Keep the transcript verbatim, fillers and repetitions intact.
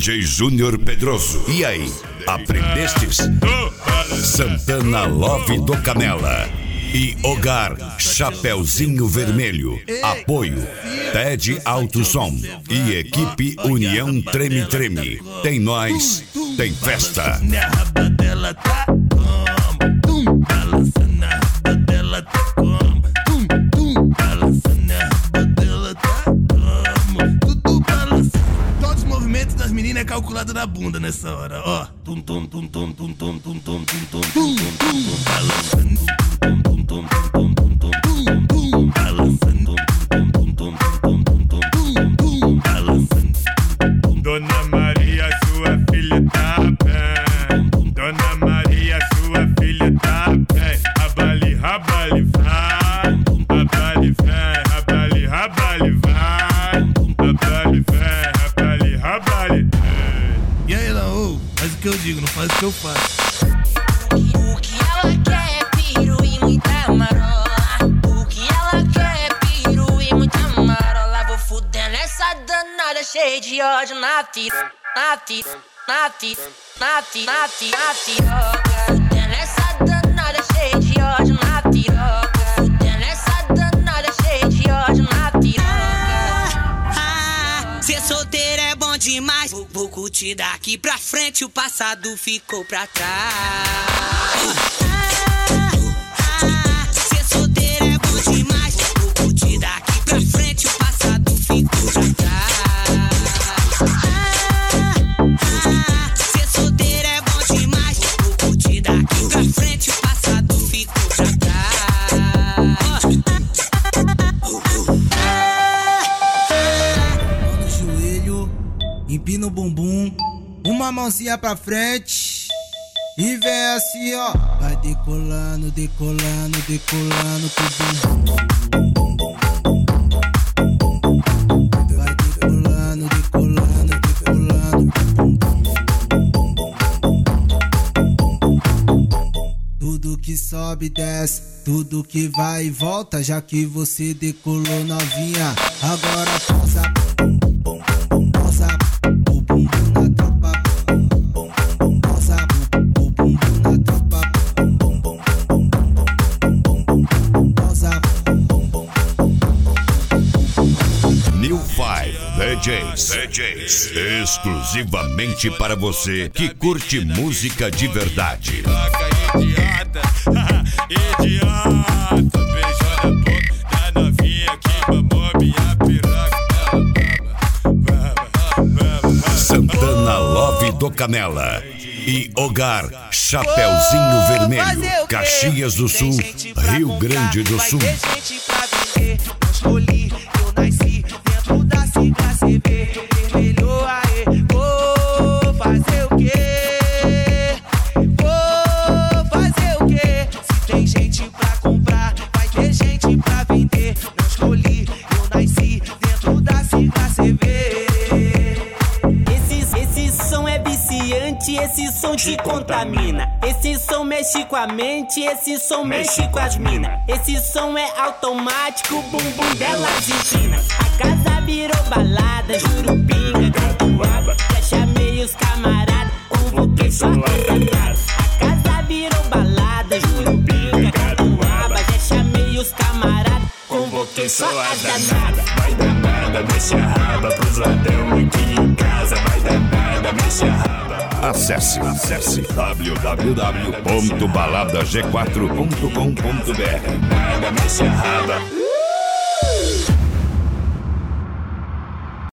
D J Júnior Pedroso. E aí, aprendestes? Santana Love do Canela e Hogar Chapeuzinho Vermelho. Apoio Ted Alto Som e equipe União Treme Treme. Tem nós, tem festa. Na raba dela tá como? Balança na raba dela tá como? Balança na raba dela tá como? Tudo balança. Todos os movimentos das meninas é calculado na bunda nessa hora, ó. Tum tum tum tum tum tum tum tum tum tum tum tum balançando. Tum tum tum tum tum tum tum tum balançando. Tum tum tum tum tum tum tum balançando. Dona Maria, sua filha tá bem. Dona Maria, sua filha tá bem. Rabali, rabali, vai. Rabali, vem, rabali, rabali, vai. Rabali, vem, rabali, rabali. E aí, Laô, faz o que eu digo, não faz o que eu faço. O que ela quer é piru e muita marola. O que ela quer é piru e muita marola. Vou fuder nessa danada cheia de ódio na tira, na tira, na tira, na tira, na tira, na tiroca. Fuder nessa danada cheia de ódio na tiroca. Fuder nessa danada cheia de ódio na tiroca. Ah, ser solteiro é bom demais. Vou, vou curtir daqui pra frente, o passado ficou pra trás. Ser solteiro é bom demais. Vou curtir daqui pra frente, o passado ficou pra trás. Ser solteiro é bom demais. Vou curtir daqui pra frente, o passado ficou pra trás. Mão no joelho, empina o bumbum, uma mãozinha pra frente e vem assim, ó. Vai decolando, decolando, decolando pro bumbum. Vai decolando, decolando, decolando pro bumbum. Tudo que sobe, desce, tudo que vai e volta. Já que você decolou novinha, agora pausa, pausa o bumbum na tropa. Pausa o bumbum na tropa. Pausa. New Five D Js. D Js. Exclusivamente para você que curte música de verdade. Idiota, idiota, beijou na boca da novinha que mamou minha piroca. Santana Love do Canela e Hogar Chapeuzinho Vermelho. Caxias do Sul, Rio Grande do Sul. Vai ter gente pra vender, não escolhi, eu nasci dentro da sigla C V. Vermelho, aê, vou fazer o quê? Vou fazer o quê? Se tem gente pra comprar, vai ter gente pra vender. Não escolhi, eu nasci dentro da sigla C V. Esse, esse som é viciante, esse som te contamina. Esse som mexe com a mente, esse som mexe com as minas. Esse som é automático, o bumbum delas empina. A casa virou balada, jurupinga, catuaba. Já chamei os camaradas, convoquei só a danada. A casa virou balada, jurupinga, catuaba. Já chamei os camaradas, convoquei só a danada. Vai danada, mexe a raba pros ladrão aqui em casa. Vai danada, mexe a raba. Acesse, acesse w w w ponto balada g quatro ponto com ponto b r. Nada, mexe a raba.